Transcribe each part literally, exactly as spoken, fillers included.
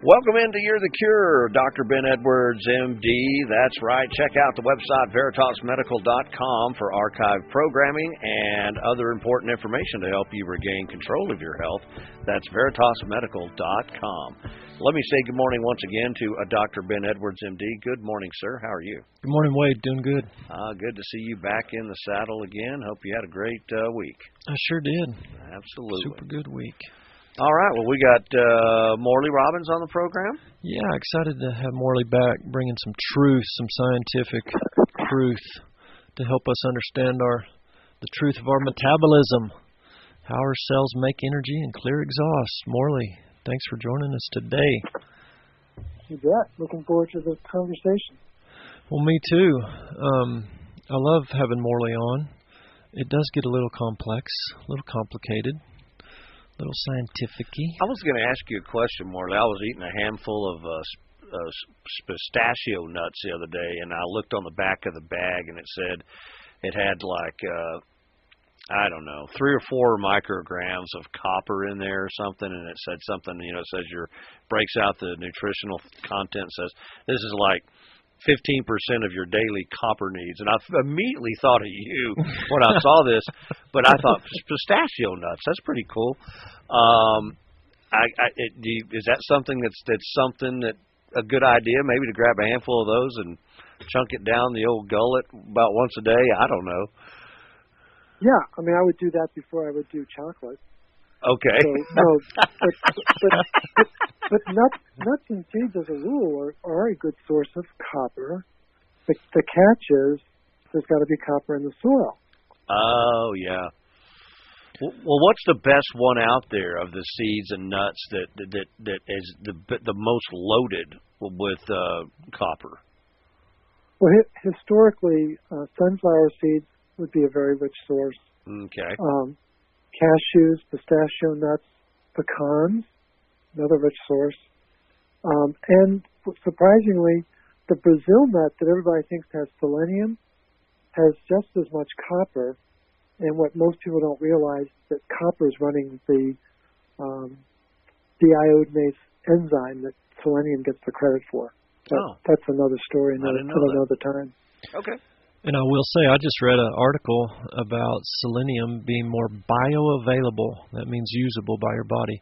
Welcome into You're the Cure, Doctor Ben Edwards, M D. That's right. Check out the website, veritas medical dot com, for archived programming and other important information to help you regain control of your health. That's veritas medical dot com. Let me say good morning once again to uh, Doctor Ben Edwards, M D. Good morning, sir. How are you? Good morning, Wade. Doing good. Uh, good to see you back in the saddle again. Hope you had a great uh, week. I sure did. Absolutely. Super good week. All right. Well, we got uh, Morley Robbins on the program. Yeah, excited to have Morley back, bringing some truth, some scientific truth to help us understand our the truth of our metabolism, how our cells make energy and clear exhaust. Morley, thanks for joining us today. You bet. Looking forward to the conversation. Well, me too. Um, I love having Morley on. It does get a little complex, a little complicated. A little scientific-y. I was going to ask you a question, Morley. I was eating a handful of uh, uh, pistachio nuts the other day, and I looked on the back of the bag, and it said it had like, uh, I don't know, three or four micrograms of copper in there or something, and it said something, you know, it says your, breaks out the nutritional content, says this is like fifteen percent of your daily copper needs. And I immediately thought of you when I saw this, but I thought pistachio nuts, that's pretty cool. Um, I, I, it, do you, is that something that's, that's something that a good idea, maybe to grab a handful of those and chunk it down the old gullet about once a day? I don't know. Yeah, I mean, I would do that before I would do chocolate. Okay. So, no, but, but, but, but nuts, nuts and seeds as a rule are, are a good source of copper. The, the catch is there's got to be copper in the soil. Oh, yeah. Well, what's the best one out there of the seeds and nuts that that that is the the most loaded with uh, copper? Well, hi, historically, uh, sunflower seeds would be a very rich source. Okay. Um, cashews, pistachio nuts, pecans, another rich source. Um, and surprisingly, the Brazil nut that everybody thinks has selenium has just as much copper. And what most people don't realize is that copper is running the um, deiodinase enzyme that selenium gets the credit for. But oh. That's another story another, another time. Okay. And I will say, I just read an article about selenium being more bioavailable, that means usable by your body,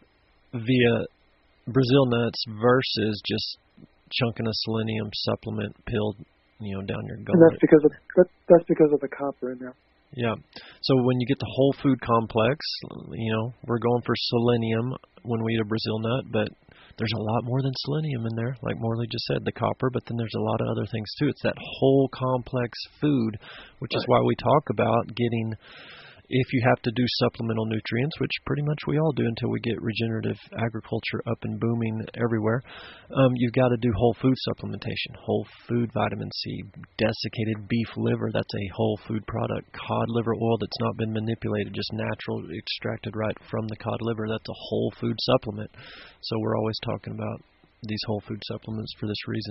via Brazil nuts versus just chunking a selenium supplement pill, you know, down your gullet. And that's because of that, that's because of the copper in there. Yeah. So when you get the whole food complex, you know, we're going for selenium when we eat a Brazil nut, but there's a lot more than selenium in there, like Morley just said, the copper, but then there's a lot of other things too. It's that whole complex food, which right. is why we talk about getting, if you have to do supplemental nutrients, which pretty much we all do until we get regenerative agriculture up and booming everywhere, um, you've got to do whole food supplementation, whole food vitamin C, desiccated beef liver, that's a whole food product, cod liver oil that's not been manipulated, just natural, extracted right from the cod liver, that's a whole food supplement. So we're always talking about these whole food supplements for this reason.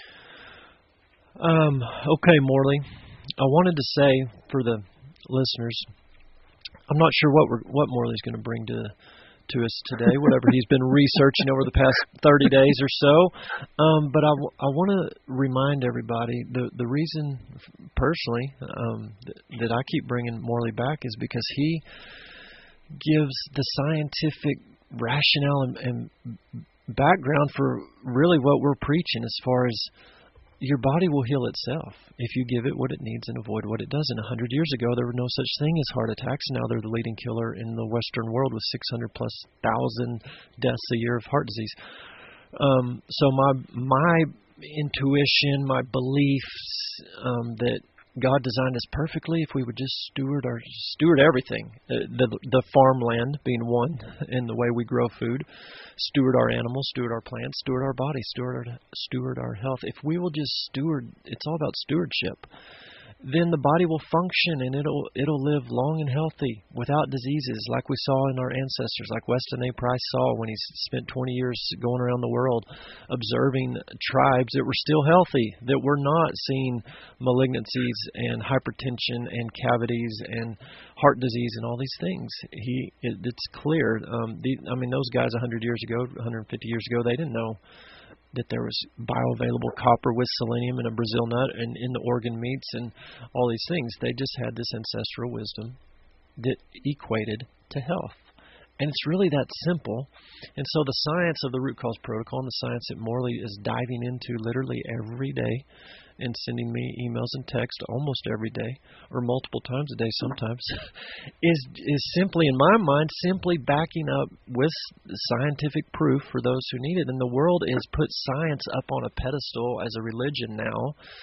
Um, okay, Morley, I wanted to say for the listeners, I'm not sure what we're, what Morley's going to bring to to us today, whatever he's been researching over the past thirty days or so. Um, but I, w- I want to remind everybody, the, the reason personally um, th- that I keep bringing Morley back is because he gives the scientific rationale and, and background for really what we're preaching as far as your body will heal itself if you give it what it needs and avoid what it doesn't. A hundred years ago, there were no such thing as heart attacks. Now they're the leading killer in the Western world with six hundred plus thousand deaths a year of heart disease. Um, so my my intuition, my beliefs um, that God designed us perfectly if we would just steward our steward everything, uh, the the farmland being one, in the way we grow food, steward our animals, steward our plants, steward our body, steward our, steward our health. If we will just steward, it's all about stewardship. then the body will function and it'll it'll live long and healthy without diseases, like we saw in our ancestors, like Weston A. Price saw when he spent twenty years going around the world observing tribes that were still healthy, that were not seeing malignancies and hypertension and cavities and heart disease and all these things. He it, it's clear. Um, the, I mean, those guys one hundred years ago, one hundred fifty years ago, they didn't know that there was bioavailable copper with selenium in a Brazil nut and in the organ meats and all these things. They just had this ancestral wisdom that equated to health. And it's really that simple. And so the science of the root cause protocol and the science that Morley is diving into literally every day and sending me emails and text almost every day, or multiple times a day sometimes, is is simply, in my mind, simply backing up with scientific proof for those who need it. And the world has put science up on a pedestal as a religion now,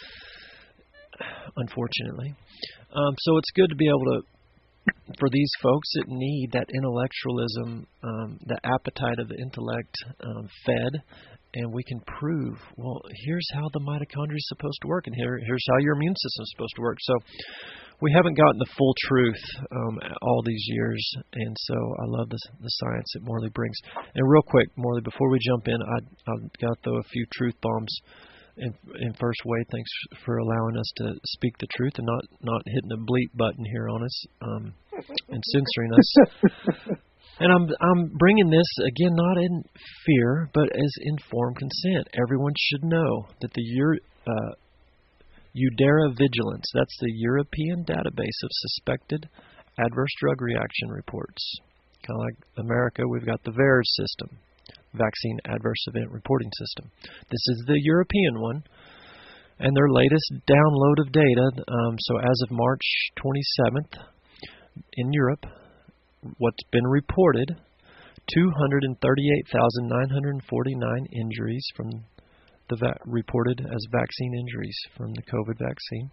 unfortunately. Um, so it's good to be able to, for these folks that need that intellectualism, um, the appetite of the intellect um, fed, and we can prove, well, here's how the mitochondria is supposed to work, and here, here's how your immune system is supposed to work. So we haven't gotten the full truth um, all these years, and so I love the, the science that Morley brings. And real quick, Morley, before we jump in, I, I've got to throw a few truth bombs. In, in first way, thanks for allowing us to speak the truth and not, not hitting the bleep button here on us um, and censoring us. And I'm I'm bringing this again not in fear, but as informed consent. Everyone should know that the Euro, uh, Eudera Vigilance, that's the European database of suspected adverse drug reaction reports. Kind of like America, we've got the VAERS system. Vaccine Adverse Event Reporting System. This is the European one, and their latest download of data. Um, so as of March twenty-seventh, in Europe, what's been reported, two hundred thirty-eight thousand nine hundred forty-nine injuries from the va- reported as vaccine injuries from the COVID vaccine.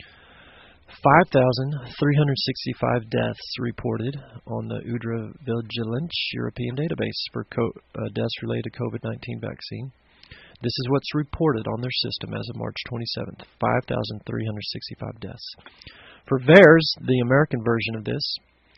five thousand three hundred sixty-five deaths reported on the Eudera Vigilance European database for co- uh, deaths related to COVID nineteen vaccine. This is what's reported on their system as of March twenty-seventh, five thousand three hundred sixty-five deaths. For VAERS, the American version of this,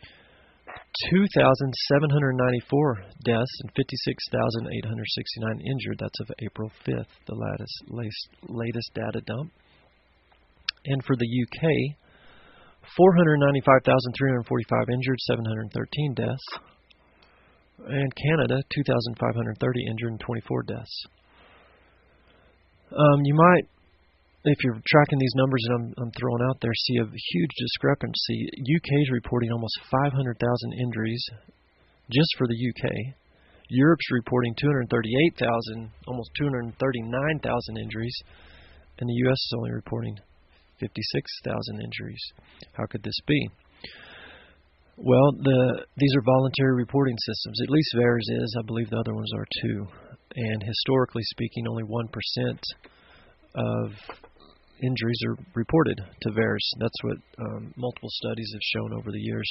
two thousand seven hundred ninety-four deaths and fifty-six thousand eight hundred sixty-nine injured. That's of April fifth, the latest, latest, latest data dump. And for the U K, four hundred ninety-five thousand three hundred forty-five injured, seven hundred thirteen deaths. And Canada, two thousand five hundred thirty injured and twenty-four deaths. Um, you might, if you're tracking these numbers that I'm, I'm throwing out there, see a huge discrepancy. U K is reporting almost five hundred thousand injuries just for the U K. Europe's reporting two hundred thirty-eight thousand, almost two hundred thirty-nine thousand injuries. And the U S is only reporting fifty-six thousand injuries. How could this be? Well, the these are voluntary reporting systems. At least VAERS is. I believe the other ones are too. And historically speaking, only one percent of injuries are reported to VAERS. That's what um, multiple studies have shown over the years.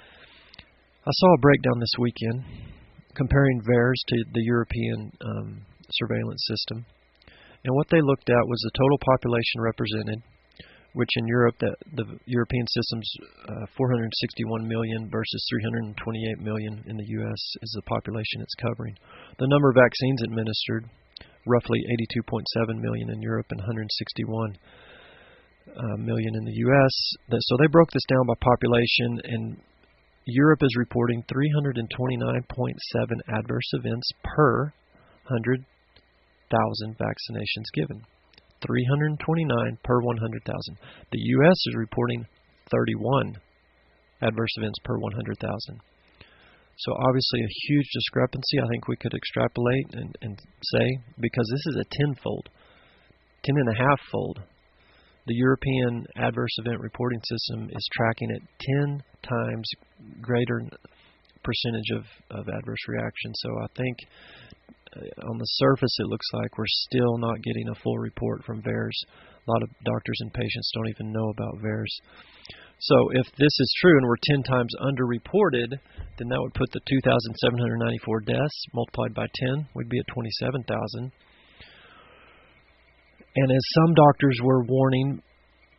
I saw a breakdown this weekend comparing VAERS to the European um, surveillance system. And what they looked at was the total population represented, which in Europe, the, the European system's uh, four hundred sixty-one million versus three hundred twenty-eight million in the U S is the population it's covering. The number of vaccines administered, roughly eighty-two point seven million in Europe and one hundred sixty-one uh, million in the U S. So they broke this down by population, and Europe is reporting three hundred twenty-nine point seven adverse events per one hundred thousand vaccinations given. three hundred twenty-nine per one hundred thousand. The U S is reporting thirty-one adverse events per one hundred thousand. So obviously a huge discrepancy. I think we could extrapolate and, and say, because this is a tenfold, ten and a half fold. The European adverse event reporting system is tracking at ten times greater percentage of, of adverse reactions. So I think uh, on the surface it looks like we're still not getting a full report from VAERS. A lot of doctors and patients don't even know about VAERS. So if this is true and we're ten times underreported, then that would put the two thousand seven hundred ninety-four deaths multiplied by ten, we'd be at twenty-seven thousand. And as some doctors were warning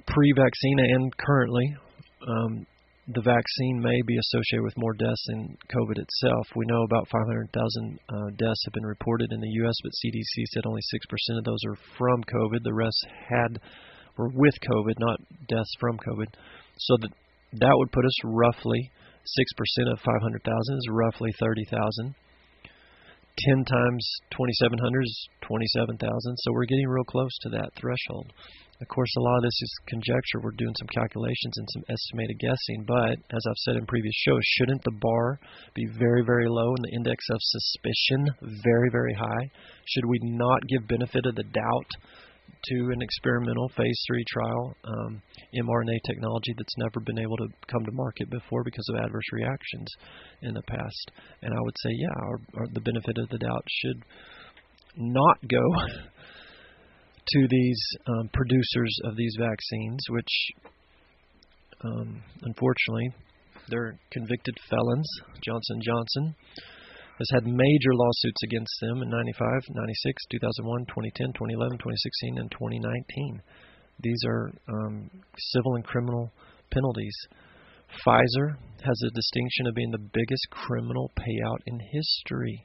pre-vaccine and currently, um, the vaccine may be associated with more deaths than COVID itself. We know about five hundred thousand uh, deaths have been reported in the U S, but C D C said only six percent of those are from COVID. The rest had were with COVID, not deaths from COVID. So that that would put us roughly six percent of five hundred thousand is roughly thirty thousand. ten times twenty-seven hundred is twenty-seven thousand. So we're getting real close to that threshold. Of course, a lot of this is conjecture. We're doing some calculations and some estimated guessing. But as I've said in previous shows, shouldn't the bar be very, very low and the index of suspicion very, very high? Should we not give benefit of the doubt to an experimental phase three trial um, mRNA technology that's never been able to come to market before because of adverse reactions in the past? And I would say, yeah, our, our, the benefit of the doubt should not go to these um, producers of these vaccines, which um, unfortunately they're convicted felons. Johnson and Johnson has had major lawsuits against them in ninety-five, ninety-six, two thousand one, twenty ten, twenty eleven, twenty sixteen, and twenty nineteen. These are um, civil and criminal penalties. Pfizer has a distinction of being the biggest criminal payout in history.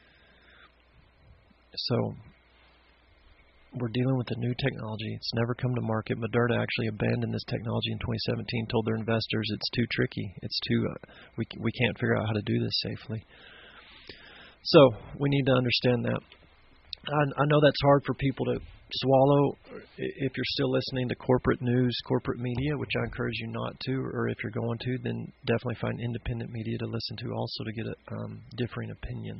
So we're dealing with a new technology. It's never come to market. Moderna actually abandoned this technology in twenty seventeen, told their investors it's too tricky. It's too uh, we we can't figure out how to do this safely. So we need to understand that. I, I know that's hard for people to swallow if you're still listening to corporate news, corporate media, which I encourage you not to, or if you're going to, then definitely find independent media to listen to also to get a, um, differing opinions.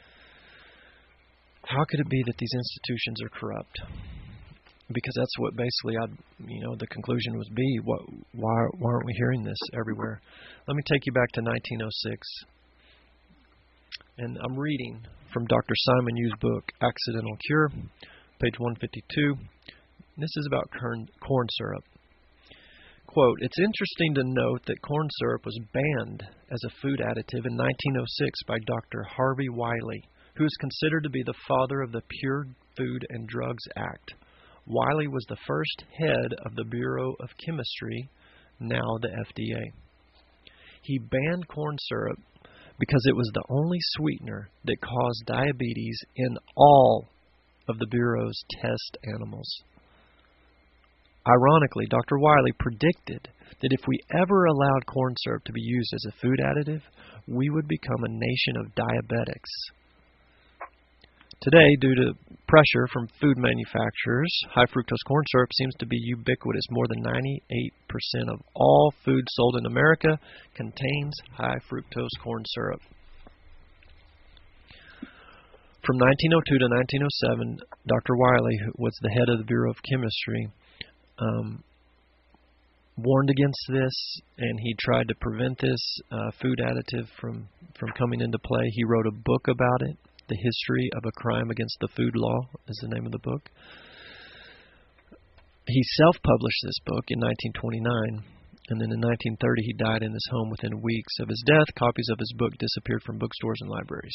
How could it be that these institutions are corrupt? Because that's what basically, I, you know, the conclusion would be. What, why, why aren't we hearing this everywhere? Let me take you back to nineteen oh six. And I'm reading from Doctor Simon Yu's book, Accidental Cure, page one fifty-two. This is about corn, corn syrup. Quote, it's interesting to note that corn syrup was banned as a food additive in nineteen oh six by Doctor Harvey Wiley, who is considered to be the father of the Pure Food and Drugs Act. Wiley was the first head of the Bureau of Chemistry, now the F D A. He banned corn syrup because it was the only sweetener that caused diabetes in all of the Bureau's test animals. Ironically, Doctor Wiley predicted that if we ever allowed corn syrup to be used as a food additive, we would become a nation of diabetics. Today, due to pressure from food manufacturers, high fructose corn syrup seems to be ubiquitous. More than ninety-eight percent of all food sold in America contains high fructose corn syrup. From nineteen oh two to nineteen oh seven, Doctor Wiley, who was the head of the Bureau of Chemistry, um, warned against this, and he tried to prevent this uh, food additive from, from coming into play. He wrote a book about it. The History of a Crime Against the Food Law is the name of the book. He self-published this book in nineteen twenty-nine, and then in nineteen thirty he died in his home within weeks of his death. Copies of his book disappeared from bookstores and libraries.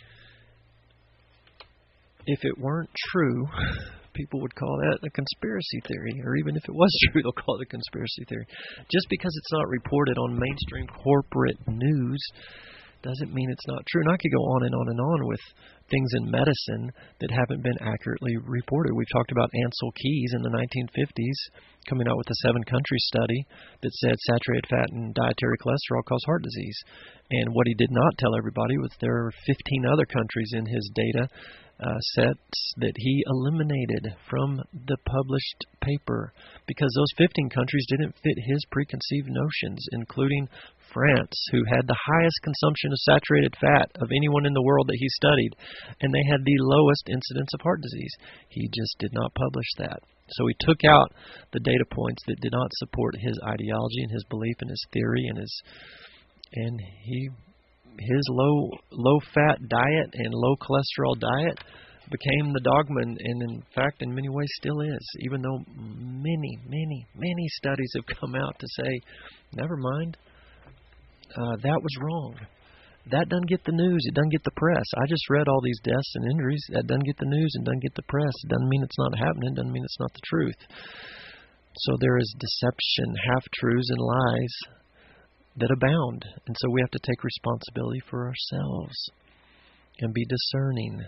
If it weren't true, people would call that a conspiracy theory, or even if it was true, they'll call it a conspiracy theory. Just because it's not reported on mainstream corporate news doesn't mean it's not true. And I could go on and on and on with things in medicine that haven't been accurately reported. We've talked about Ansel Keys in the nineteen fifties coming out with a seven-country study that said saturated fat and dietary cholesterol cause heart disease. And what he did not tell everybody was there were fifteen other countries in his data uh, sets that he eliminated from the published paper because those fifteen countries didn't fit his preconceived notions, including France, who had the highest consumption of saturated fat of anyone in the world that he studied, and they had the lowest incidence of heart disease. He just did not publish that. So he took out the data points that did not support his ideology and his belief and his theory and his and he his low low fat diet and low cholesterol diet became the dogma, and in fact in many ways still is, even though many, many, many studies have come out to say, never mind, uh, that was wrong. That doesn't get the news. It doesn't get the press. I just read all these deaths and injuries. That doesn't get the news and doesn't get the press. It doesn't mean it's not happening. It doesn't mean it's not the truth. So there is deception, half-truths, and lies that abound. And so we have to take responsibility for ourselves and be discerning.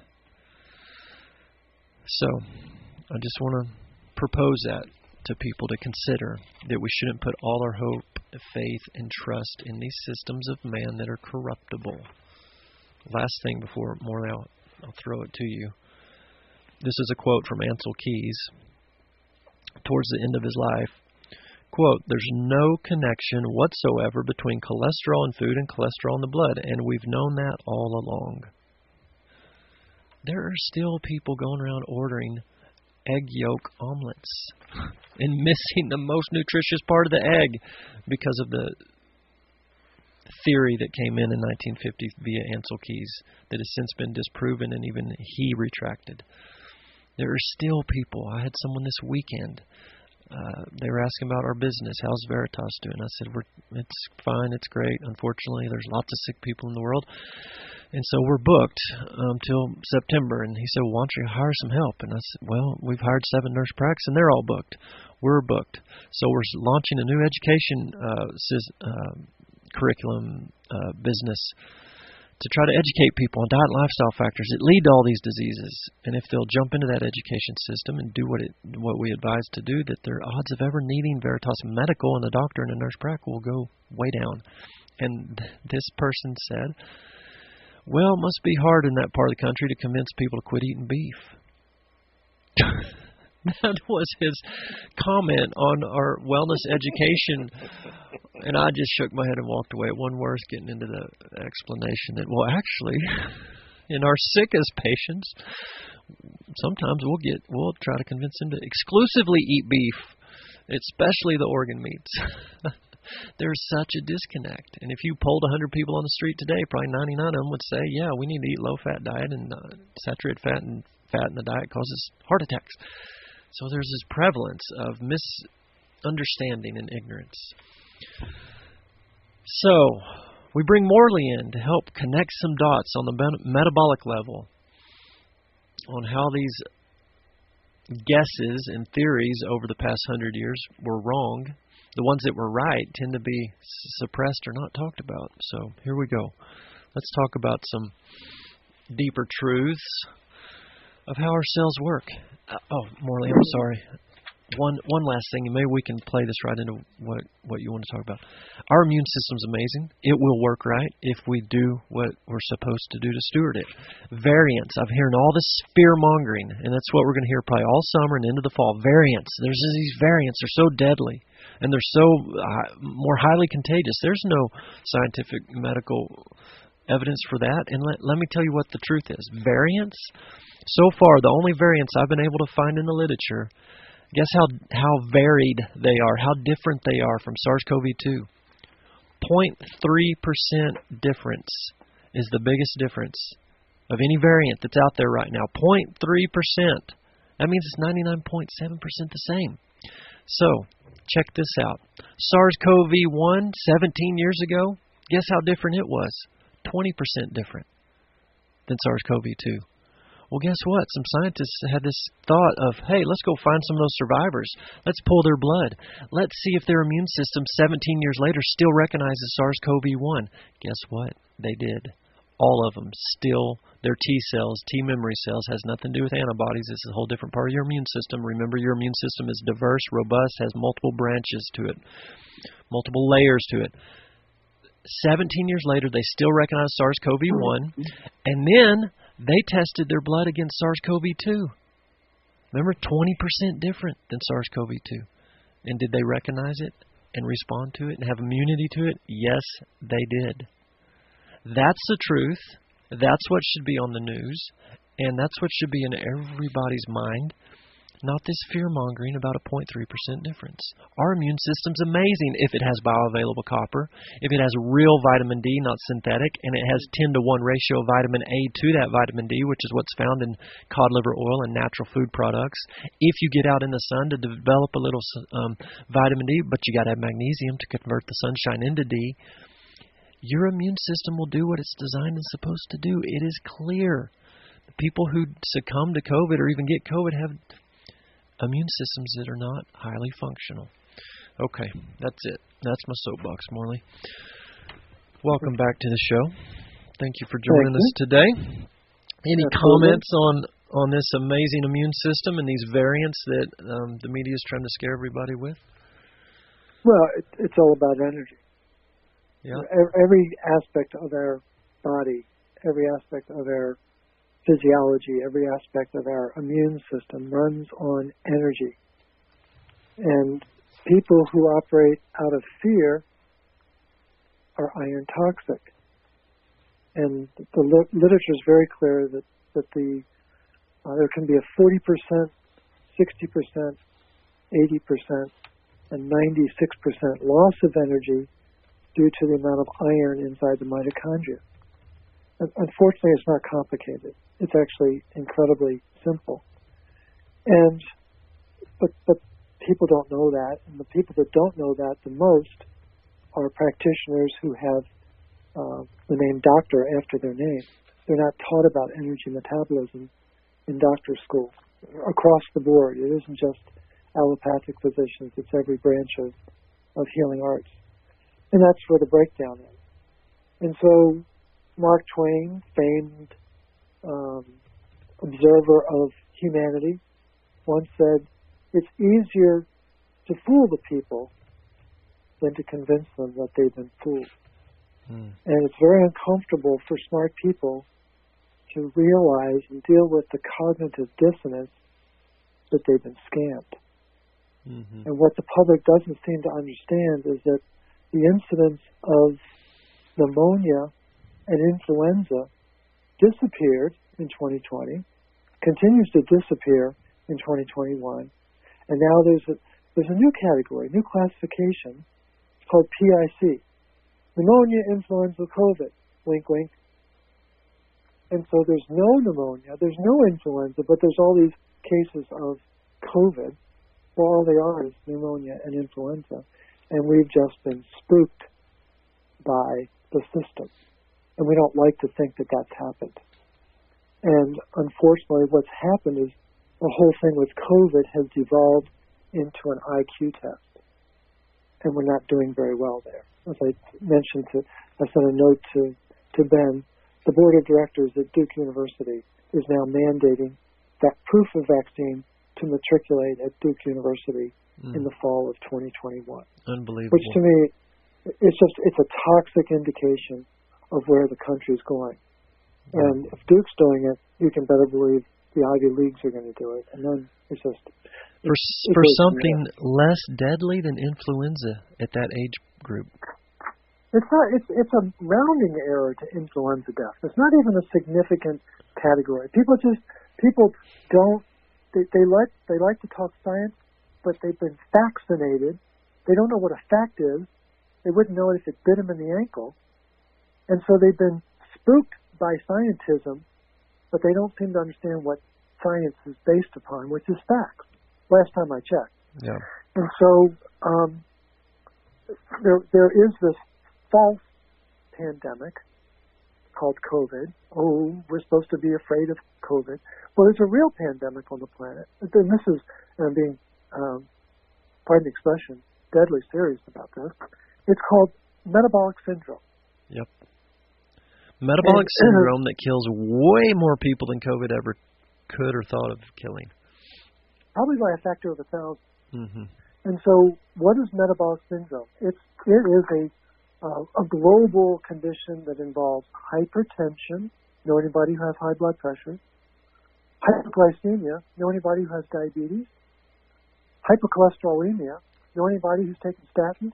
So I just want to propose that to people to consider, that we shouldn't put all our hope, faith, and trust in these systems of man that are corruptible. Last thing before more, I'll, I'll throw it to you. This is a quote from Ancel Keys towards the end of his life. Quote, "There's no connection whatsoever between cholesterol in food and cholesterol in the blood, and we've known that all along." There are still people going around ordering egg yolk omelets and missing the most nutritious part of the egg because of the theory that came in in nineteen fifty via Ancel Keys that has since been disproven, and even he retracted. There are still people. I had someone this weekend. Uh, they were asking about our business. How's Veritas doing? I said, we're, it's fine. It's great. Unfortunately, there's lots of sick people in the world. And so we're booked um, till September. And he said, well, why don't you hire some help? And I said, well, we've hired seven nurse practices, and they're all booked. We're booked. So we're launching a new education uh, uh, curriculum uh, business to try to educate people on diet and lifestyle factors that lead to all these diseases. And if they'll jump into that education system and do what it what we advise to do, that their odds of ever needing Veritas Medical and a doctor and a nurse prac will go way down. And this person said, well, it must be hard in that part of the country to convince people to quit eating beef. That was his comment on our wellness education. And I just shook my head and walked away. It wasn't worth getting into the explanation that, well, actually, in our sickest patients, sometimes we'll get, we'll try to convince them to exclusively eat beef, especially the organ meats. There's such a disconnect. And if you polled one hundred people on the street today, probably ninety-nine of them would say, yeah, we need to eat low-fat diet, and uh, saturated fat and fat in the diet causes heart attacks. So there's this prevalence of misunderstanding and ignorance. So we bring Morley in to help connect some dots on the metabolic level on how these guesses and theories over the past hundred years were wrong. The ones that were right tend to be suppressed or not talked about. So here we go. Let's talk about some deeper truths of how our cells work. Uh, oh, Morley, I'm sorry. One one last thing, and maybe we can play this right into what, what you want to talk about. Our immune system's amazing. It will work right if we do what we're supposed to do to steward it. Variants. I'm hearing all this fear-mongering, and that's what we're going to hear probably all summer and into the fall. Variants. There's these variants. They're so deadly, and they're so uh, more highly contagious. There's no scientific medical evidence for that. And let, let me tell you what the truth is. Variants, so far, the only variants I've been able to find in the literature, guess how how varied they are, how different they are from SARS-C o V two. zero point three percent difference is the biggest difference of any variant that's out there right now. zero point three percent. That means it's ninety-nine point seven percent the same. So, check this out. SARS-C o V one, seventeen years ago, guess how different it was? twenty percent different than SARS-C o V two. Well, guess what? Some scientists had this thought of, hey, let's go find some of those survivors. Let's pull their blood. Let's see if their immune system seventeen years later still recognizes SARS-C o V one. Guess what? They did. All of them still, their T cells, T memory cells, has nothing to do with antibodies. This is a whole different part of your immune system. Remember, your immune system is diverse, robust, has multiple branches to it, multiple layers to it. seventeen years later, they still recognize SARS-C o V one, and then they tested their blood against SARS-C o V two. Remember, twenty percent different than SARS-C o V two. And did they recognize it and respond to it and have immunity to it? Yes, they did. That's the truth. That's what should be on the news. And that's what should be in everybody's mind. Not this fear-mongering about a zero point three percent difference. Our immune system's amazing if it has bioavailable copper, if it has real vitamin D, not synthetic, and it has ten to one ratio of vitamin A to that vitamin D, which is what's found in cod liver oil and natural food products. If you get out in the sun to develop a little um, vitamin D, but you got to have magnesium to convert the sunshine into D, your immune system will do what it's designed and supposed to do. It is clear. The people who succumb to COVID or even get COVID have immune systems that are not highly functional. Okay, that's it. That's my soapbox, Morley. Welcome back to the show. Thank you for joining us today. Any Absolutely. comments on, on this amazing immune system and these variants that um, the media is trying to scare everybody with? Well, it, it's all about energy. Yeah. Every aspect of our body, every aspect of our physiology, every aspect of our immune system runs on energy. And people who operate out of fear are iron toxic. And the li- literature is very clear that, that the uh, there can be a forty percent, sixty percent, eighty percent, and ninety-six percent loss of energy due to the amount of iron inside the mitochondria. And unfortunately, it's not complicated. It's actually incredibly simple. And but but people don't know that, and the people that don't know that the most are practitioners who have uh, the name doctor after their name. They're not taught about energy metabolism in doctor schools across the board. It isn't just allopathic physicians; it's every branch of, of healing arts, and that's where the breakdown is. And so, Mark Twain, famed um, observer of humanity, once said, "It's easier to fool the people than to convince them that they've been fooled." Mm. And it's very uncomfortable for smart people to realize and deal with the cognitive dissonance that they've been scammed. Mm-hmm. And what the public doesn't seem to understand is that the incidence of pneumonia and influenza disappeared in twenty twenty, continues to disappear in twenty twenty-one, and now there's a there's a new category, new classification. It's called P I C, pneumonia, influenza, COVID. Wink, wink. And so there's no pneumonia, there's no influenza, but there's all these cases of COVID. Well, all they are is pneumonia and influenza, and we've just been spooked by the system. And we don't like to think that that's happened. And unfortunately, what's happened is the whole thing with COVID has devolved into an I Q test. And we're not doing very well there. As I mentioned, to, I sent a note to, to Ben, the board of directors at Duke University is now mandating that proof of vaccine to matriculate at Duke University mm. in the fall of twenty twenty-one. Unbelievable. Which to me, it's just, it's a toxic indication of where the country's going. And if Duke's doing it, you can better believe the Ivy Leagues are going to do it. And then it's just... For, it for something less deadly than influenza at that age group. It's not. It's it's a rounding error to influenza death. It's not even a significant category. People just people don't. They, they like they like to talk science, but they've been vaccinated. They don't know what a fact is. They wouldn't know it if it bit them in the ankle, and so they've been spooked by scientism, but they don't seem to understand what science is based upon, which is facts. Last time I checked. Yeah. And so um, there there is this false pandemic called COVID. Oh, we're supposed to be afraid of COVID. Well, there's a real pandemic on the planet. And this is, and I'm being, um, pardon the expression, deadly serious about this. It's called metabolic syndrome. Yep. Metabolic and, syndrome that kills way more people than COVID ever could or thought of killing. Probably by a factor of a thousand. Mm-hmm. And so, what is metabolic syndrome? It's it is a uh, a global condition that involves hypertension. Know anybody who has high blood pressure? Hyperglycemia. Know anybody who has diabetes? Hypercholesterolemia. Know anybody who's taking statins?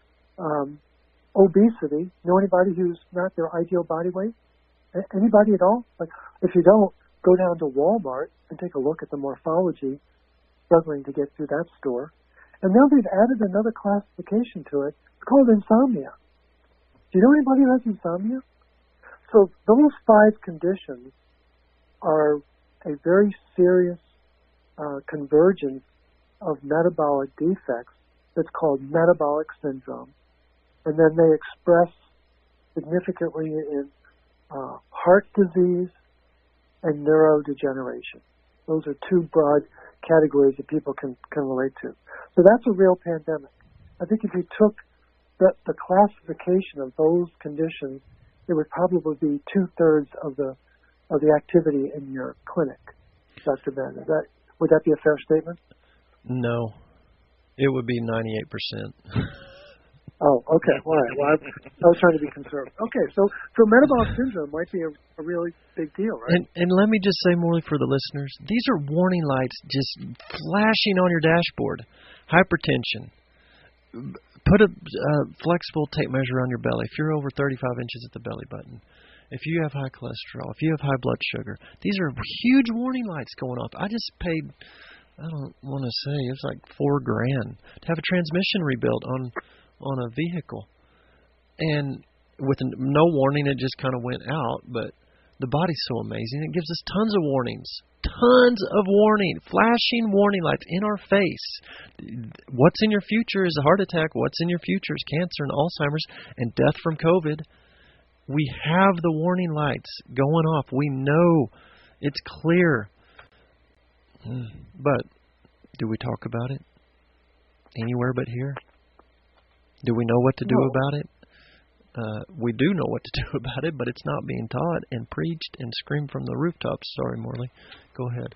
Um, obesity. Know anybody who's not their ideal body weight? A- anybody at all? Like, if you don't, go down to Walmart and take a look at the morphology. Struggling to get through that store. And now they've added another classification to it. It's called insomnia. Do you know anybody who has insomnia? So those five conditions are a very serious uh, convergence of metabolic defects that's called metabolic syndrome. And then they express significantly in uh, heart disease and neurodegeneration. Those are two broad categories that people can, can relate to. So that's a real pandemic. I think if you took the, the classification of those conditions, it would probably be two-thirds of the of the activity in your clinic, Doctor Ben. Is that, would that be a fair statement? No. It would be ninety-eight percent. Oh, okay. All right. Well, I, I was trying to be conservative. Okay, so so metabolic syndrome might be a, a really big deal, right? And and let me just say, Morley, for the listeners, these are warning lights just flashing on your dashboard. Hypertension. Put a uh, flexible tape measure on your belly. If you're over thirty-five inches at the belly button, if you have high cholesterol, if you have high blood sugar, these are huge warning lights going off. I just paid, I don't want to say, it was like four grand to have a transmission rebuilt on on a vehicle. And with no warning, it just kind of went out. But the body's so amazing. It gives us tons of warnings. Tons of warning. Flashing warning lights in our face. What's in your future is a heart attack. What's in your future is cancer and Alzheimer's and death from COVID. We have the warning lights going off. We know it's clear. But do we talk about it anywhere but here? Do we know what to do No. about it? Uh, we do know what to do about it, but it's not being taught and preached and screamed from the rooftops. Sorry, Morley. Go ahead.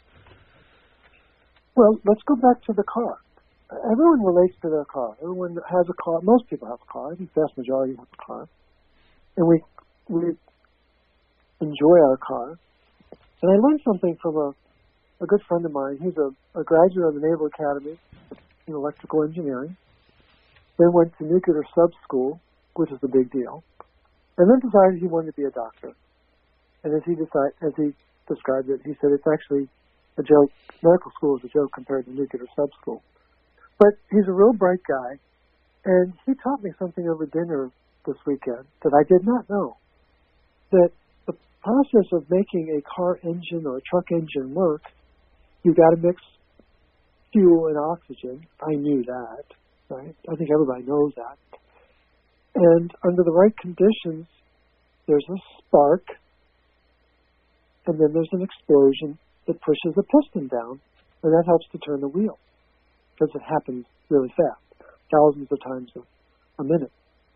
Well, let's go back to the car. Everyone relates to their car. Everyone has a car. Most people have a car. I think the vast majority have a car. And we we enjoy our car. And I learned something from a, a good friend of mine. He's a, a graduate of the Naval Academy in electrical engineering. Then went to nuclear sub school, which is a big deal. And then decided he wanted to be a doctor. And as he decided, as he described it, he said it's actually a joke. Medical school is a joke compared to nuclear sub school. But he's a real bright guy, and he taught me something over dinner this weekend that I did not know. That the process of making a car engine or a truck engine work, you got to mix fuel and oxygen. I knew that, right? I think everybody knows that. And under the right conditions, there's a spark, and then there's an explosion that pushes a piston down, and that helps to turn the wheel because it happens really fast, thousands of times a, a minute.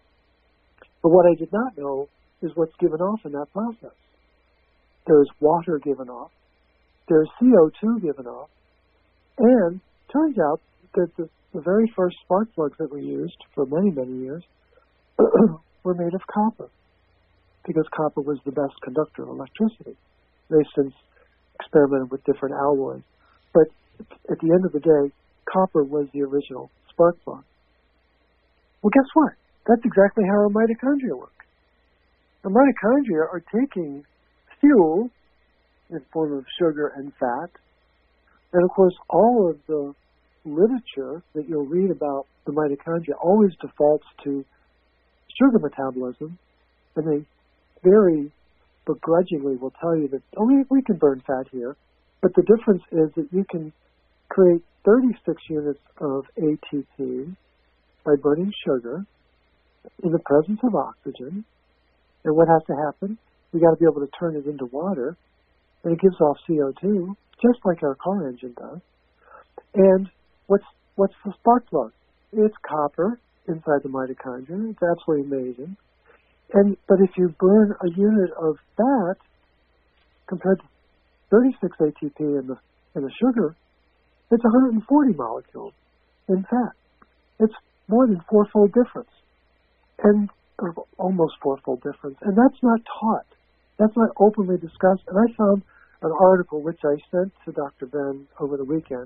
But what I did not know is what's given off in that process. There's water given off, there's C O two given off, and turns out that the, the very first spark plugs that were used for many, many years were made of copper, because copper was the best conductor of electricity. They've since experimented with different alloys. But at the end of the day, copper was the original spark plug. Well, guess what? That's exactly how our mitochondria work. The mitochondria are taking fuel in the form of sugar and fat. And of course, all of the literature that you'll read about the mitochondria always defaults to sugar metabolism, and they very begrudgingly will tell you that, oh, we, we can burn fat here, but the difference is that you can create thirty-six units of A T P by burning sugar in the presence of oxygen. And what has to happen? We got to be able to turn it into water, and it gives off C O two, just like our car engine does. And what's what's the spark plug? It's copper inside the mitochondria. It's absolutely amazing. And but if you burn a unit of fat compared to thirty-six A T P in the in the sugar, it's one hundred forty molecules in fat. It's more than fourfold difference, and or almost fourfold difference. And that's not taught. That's not openly discussed. And I found an article which I sent to Doctor Ben over the weekend.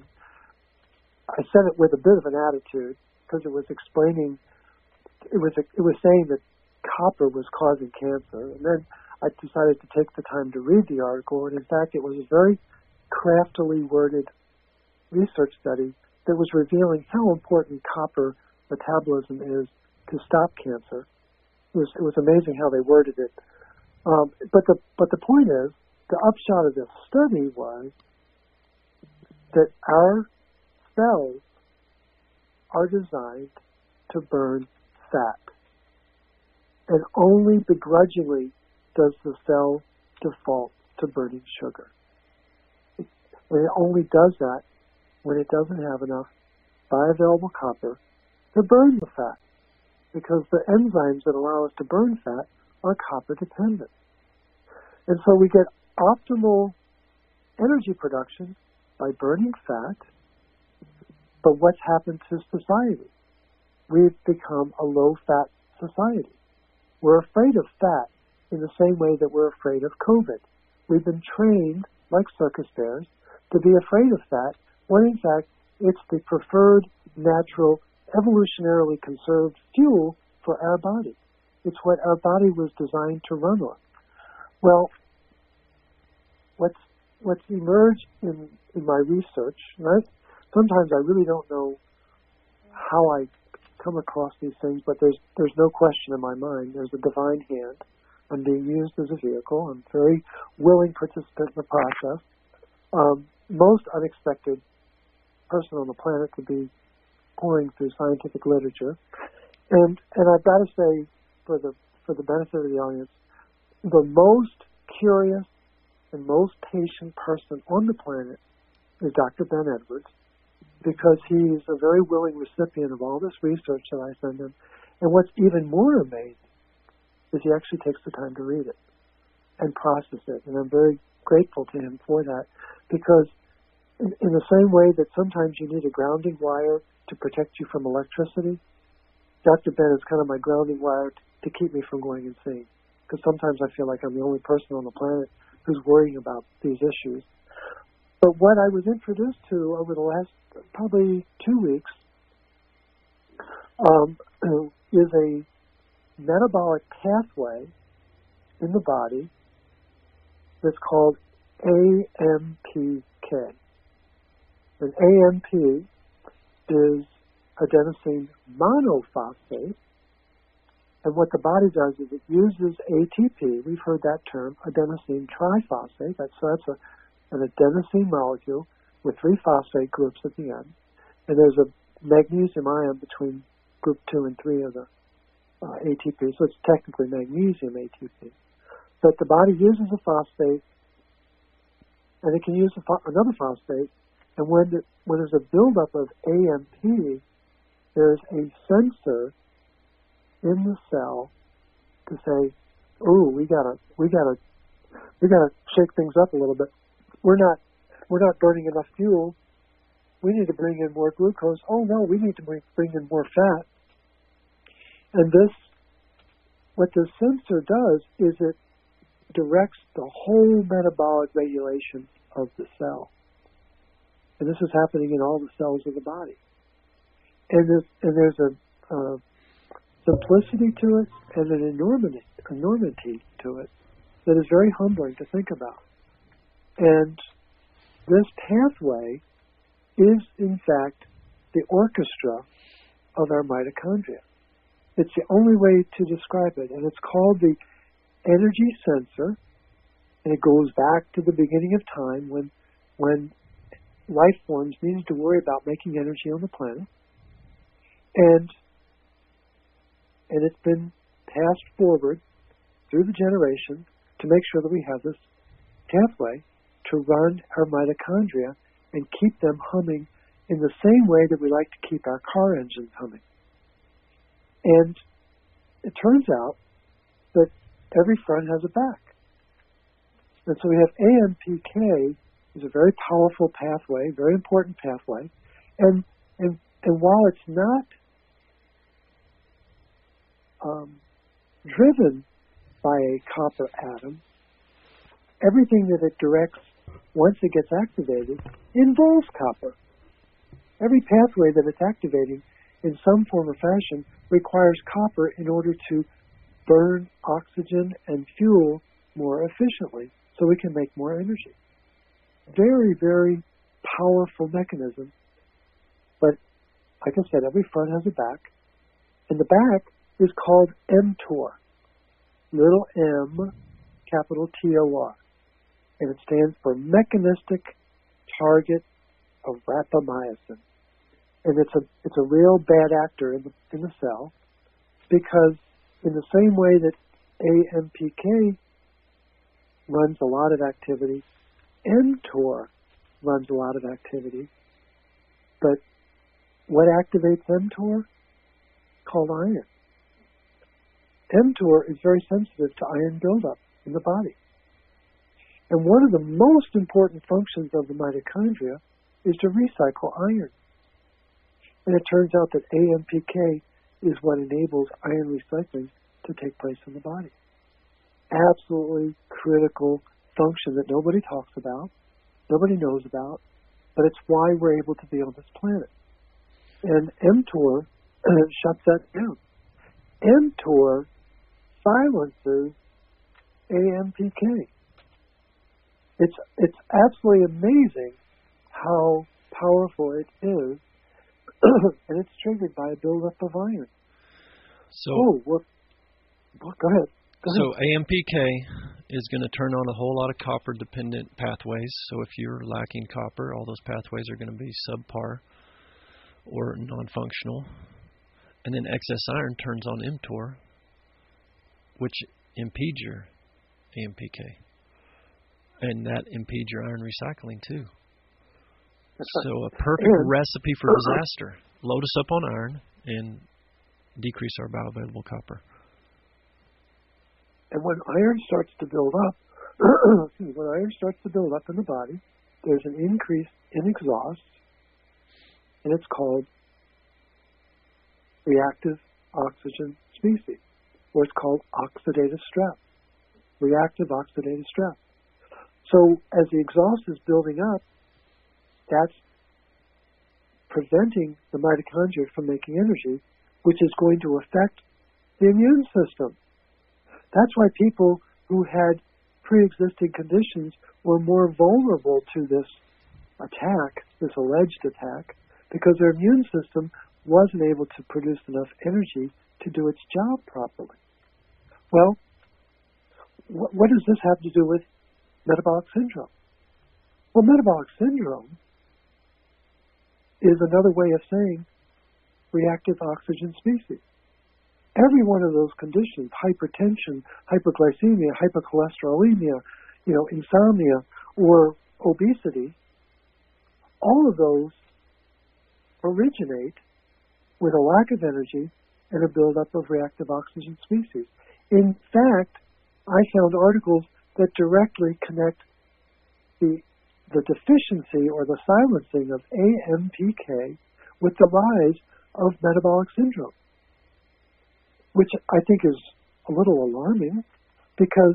I sent it with a bit of an attitude because it was explaining. It was it was saying that copper was causing cancer, and then I decided to take the time to read the article, and in fact it was a very craftily worded research study that was revealing how important copper metabolism is to stop cancer. It was it was amazing how they worded it. Um, but the but the point is, the upshot of this study was that our cells are designed to burn fat. And only begrudgingly does the cell default to burning sugar. And it only does that when it doesn't have enough bioavailable copper to burn the fat, because the enzymes that allow us to burn fat are copper dependent. And so we get optimal energy production by burning fat. But what's happened to society? We've become a low-fat society. We're afraid of fat in the same way that we're afraid of COVID. We've been trained, like circus bears, to be afraid of fat, when in fact it's the preferred, natural, evolutionarily conserved fuel for our body. It's what our body was designed to run on. Well, what's what's emerged in, in my research, and I, sometimes I really don't know how I come across these things, but there's there's no question in my mind. There's a divine hand. I'm being used as a vehicle. I'm a very willing participant in the process. Um, most unexpected person on the planet to be pouring through scientific literature. And and I've got to say, for the for the benefit of the audience, the most curious and most patient person on the planet is Doctor Ben Edwards, because he's a very willing recipient of all this research that I send him. And what's even more amazing is he actually takes the time to read it and process it. And I'm very grateful to him for that, because in, in the same way that sometimes you need a grounding wire to protect you from electricity, Doctor Ben is kind of my grounding wire to keep me from going insane. Because sometimes I feel like I'm the only person on the planet who's worrying about these issues. But what I was introduced to over the last probably two weeks um, is a metabolic pathway in the body that's called A M P K. And A M P is adenosine monophosphate. And what the body does is it uses A T P. We've heard that term, adenosine triphosphate. That's, so that's a, an adenosine molecule with three phosphate groups at the end. And there's a magnesium ion between group two and three of the uh, A T P. So it's technically magnesium A T P. But the body uses a phosphate, and it can use a pho- another phosphate. And when, the, when there's a buildup of A M P, there's a sensor in the cell to say, "Oh, we gotta, we gotta, we gotta shake things up a little bit. We're not, we're not burning enough fuel. We need to bring in more glucose. Oh no, we need to bring, bring in more fat." And this, what the sensor does is it directs the whole metabolic regulation of the cell, and this is happening in all the cells of the body. And there's, and there's a uh, simplicity to it and an enormity, enormity to it that is very humbling to think about. And this pathway is, in fact, the orchestra of our mitochondria. It's the only way to describe it, and it's called the energy sensor, and it goes back to the beginning of time when, when life forms needed to worry about making energy on the planet. And And it's been passed forward through the generations to make sure that we have this pathway to run our mitochondria and keep them humming in the same way that we like to keep our car engines humming. And it turns out that every front has a back. And so we have A M P K is a very powerful pathway, very important pathway. And, and, and while it's not Um, driven by a copper atom, everything that it directs once it gets activated involves copper. Every pathway that it's activating in some form or fashion requires copper in order to burn oxygen and fuel more efficiently so we can make more energy. Very, very powerful mechanism. But like I said, every front has a back, and the back is called mTOR, little m, capital T O R, and it stands for Mechanistic Target of Rapamycin. And it's a it's a real bad actor in the in the cell, because in the same way that A M P K runs a lot of activity, mTOR runs a lot of activity. But what activates mTOR? Called iron. mTOR is very sensitive to iron buildup in the body. And one of the most important functions of the mitochondria is to recycle iron. And it turns out that A M P K is what enables iron recycling to take place in the body. Absolutely critical function that nobody talks about, nobody knows about, but it's why we're able to be on this planet. And mTOR shuts that down. mTOR silences A M P K. It's it's absolutely amazing how powerful it is, and it's triggered by a buildup of iron. So, oh, what? Well, go ahead. Go so ahead. A M P K is going to turn on a whole lot of copper-dependent pathways. So if you're lacking copper, all those pathways are going to be subpar or non-functional. And then excess iron turns on mTOR, which impedes your A M P K. And that impedes your iron recycling too. Right. So a perfect and, recipe for disaster. Load us up on iron and decrease our bioavailable copper. And when iron starts to build up, excuse me, when iron starts to build up in the body, there's an increase in exhaust, and it's called reactive oxygen species, or it's called oxidative stress. Reactive oxidative stress. So as the exhaust is building up, that's preventing the mitochondria from making energy, which is going to affect the immune system. That's why people who had pre-existing conditions were more vulnerable to this attack, this alleged attack, because their immune system wasn't able to produce enough energy to do its job properly. Well, wh- what does this have to do with metabolic syndrome? Well, metabolic syndrome is another way of saying reactive oxygen species. Every one of those conditions, hypertension, hyperglycemia, hypercholesterolemia, you know, insomnia, or obesity, all of those originate with a lack of energy and a buildup of reactive oxygen species. In fact, I found articles that directly connect the, the deficiency or the silencing of A M P K with the rise of metabolic syndrome, which I think is a little alarming because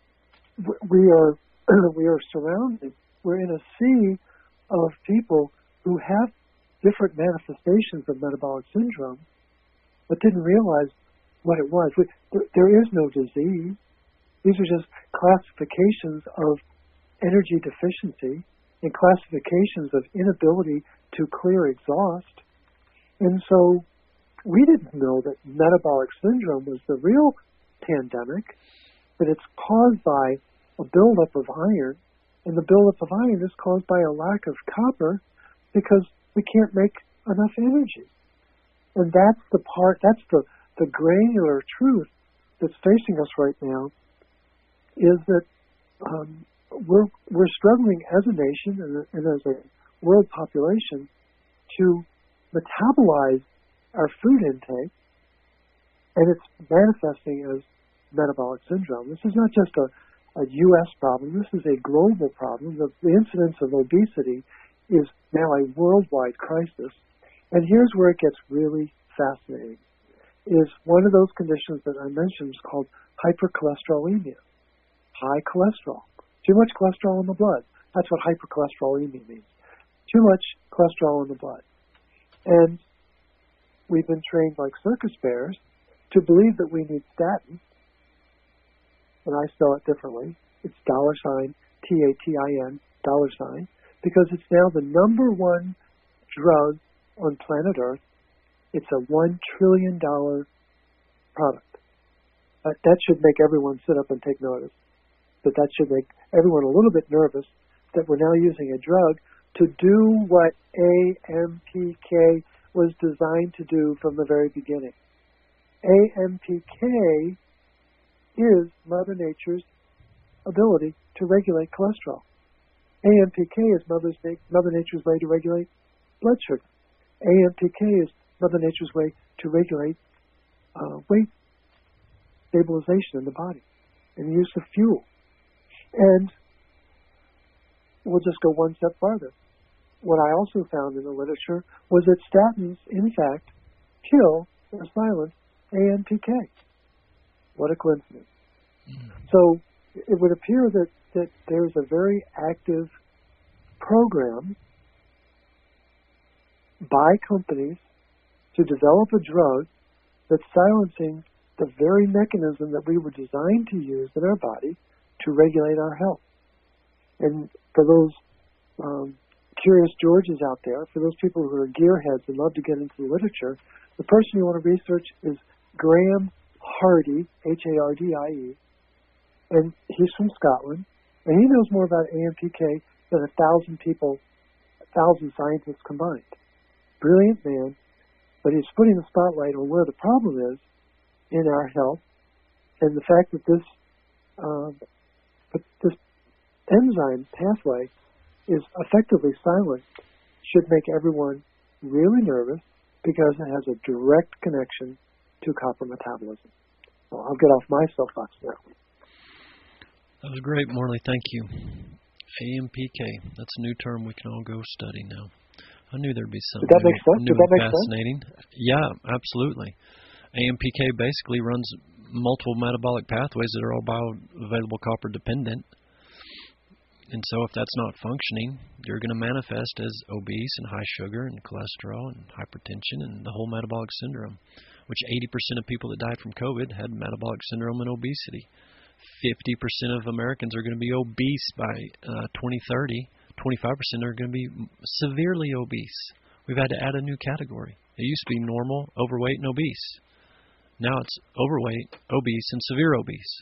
we are we are surrounded, we're in a sea of people who have different manifestations of metabolic syndrome, but didn't realize what it was. We, there is no disease. These are just classifications of energy deficiency and classifications of inability to clear exhaust. And so we didn't know that metabolic syndrome was the real pandemic, that it's caused by a buildup of iron, and the buildup of iron is caused by a lack of copper because we can't make enough energy. And that's the part, that's the, the granular truth that's facing us right now, is that um, we're, we're struggling as a nation and, and as a world population to metabolize our food intake, and it's manifesting as metabolic syndrome. This is not just a, a U S problem. This is a global problem. The, the incidence of obesity is now a worldwide crisis. And here's where it gets really fascinating, is one of those conditions that I mentioned is called hypercholesterolemia, high cholesterol. Too much cholesterol in the blood. That's what hypercholesterolemia means. Too much cholesterol in the blood. And we've been trained like circus bears to believe that we need statins, and I spell it differently. It's dollar sign, T A T I N, dollar sign, because it's now the number one drug on planet Earth. It's a one trillion dollars product. Uh, that should make everyone sit up and take notice. But that should make everyone a little bit nervous that we're now using a drug to do what A M P K was designed to do from the very beginning. A M P K is Mother Nature's ability to regulate cholesterol. A M P K is Mother's na- Mother Nature's way to regulate blood sugar. A M P K is Mother Nature's way to regulate uh, weight stabilization in the body and use of fuel. And we'll just go one step farther. What I also found in the literature was that statins, in fact, kill or silence A M P K. What a coincidence. Mm. So it would appear that, that there's a very active program by companies to develop a drug that's silencing the very mechanism that we were designed to use in our body to regulate our health. And for those um, curious Georges out there, for those people who are gearheads and love to get into the literature, the person you want to research is Graham Hardy, H A R D I E, and he's from Scotland, and he knows more about A M P K than a thousand people, a thousand scientists combined. Brilliant man, but he's putting the spotlight on where the problem is in our health, and the fact that this um, this enzyme pathway is effectively silenced should make everyone really nervous because it has a direct connection to copper metabolism. So I'll get off my soapbox now. That was great, Morley. Thank you. A M P K. That's a new term we can all go study now. I knew there'd be something Did that make sense? new Did that and make fascinating. Sense? Yeah, absolutely. A M P K basically runs multiple metabolic pathways that are all bioavailable copper dependent. And so if that's not functioning, you're going to manifest as obese and high sugar and cholesterol and hypertension and the whole metabolic syndrome, which eighty percent of people that died from COVID had metabolic syndrome and obesity. fifty percent of Americans are going to be obese by uh, twenty thirty. twenty-five percent are going to be severely obese. We've had to add a new category. It used to be normal, overweight, and obese. Now it's overweight, obese, and severe obese.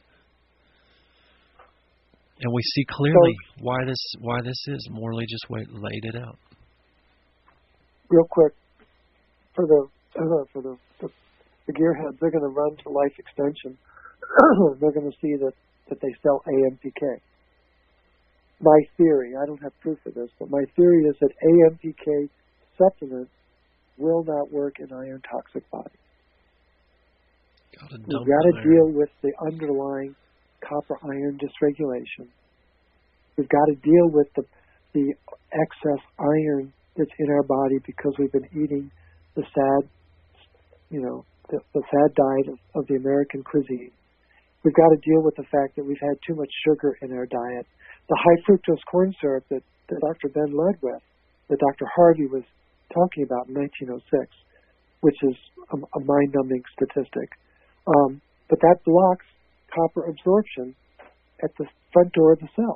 And we see clearly so, why this why this is. Morley just wait, laid it out. Real quick, for the uh, for the, the, the gearheads, they're going to run to Life Extension. They're going to see that, that they sell A M P K. My theory, I don't have proof of this, but my theory is that A M P K supplements will not work in iron toxic bodies. We've got to deal with the underlying copper-iron dysregulation. We've got to deal with the the excess iron that's in our body because we've been eating the sad, you know, the, the sad diet of, of the American cuisine. We've got to deal with the fact that we've had too much sugar in our diet. The high fructose corn syrup that, that Doctor Ben led with, that Doctor Harvey was talking about in nineteen oh six, which is a, a mind-numbing statistic. Um, but that blocks copper absorption at the front door of the cell.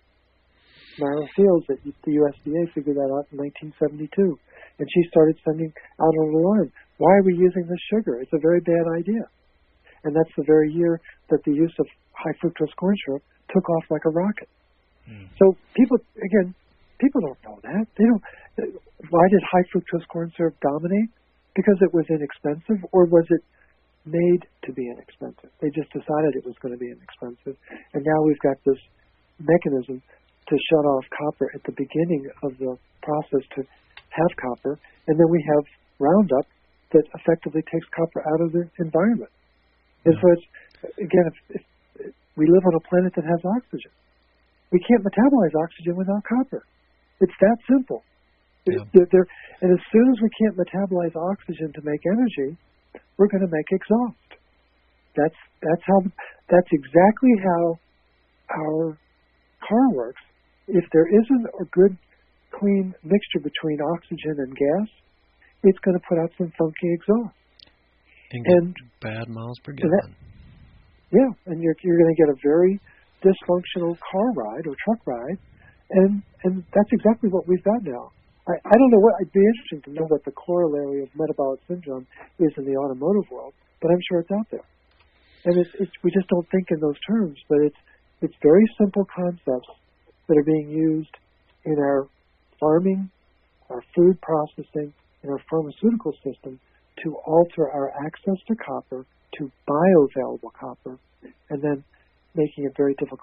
Myra Fields at the U S D A figured that out in nineteen seventy-two, and she started sending out an alarm. Why are we using this sugar? It's a very bad idea. And that's the very year that the use of high fructose corn syrup took off like a rocket. Mm. So people, again, people don't know that. They don't. Why did high fructose corn syrup dominate? Because it was inexpensive, or was it made to be inexpensive? They just decided it was going to be inexpensive, and now we've got this mechanism to shut off copper at the beginning of the process to have copper, and then we have Roundup that effectively takes copper out of the environment. And so it's, again, if, if we live on a planet that has oxygen, we can't metabolize oxygen without copper. It's that simple. Yeah. They're, they're, and as soon as we can't metabolize oxygen to make energy, we're going to make exhaust. That's that's how that's exactly how our car works. If there isn't a good, clean mixture between oxygen and gas, it's going to put out some funky exhaust. And, and bad miles per gallon. That, yeah, and you're you're going to get a very dysfunctional car ride or truck ride, and and that's exactly what we've got now. I, I don't know what, it'd be interesting to know what the corollary of metabolic syndrome is in the automotive world, but I'm sure it's out there. And it's, it's we just don't think in those terms, but it's it's very simple concepts that are being used in our farming, our food processing, and our pharmaceutical system to alter our access to copper, to bioavailable copper, and then making it very difficult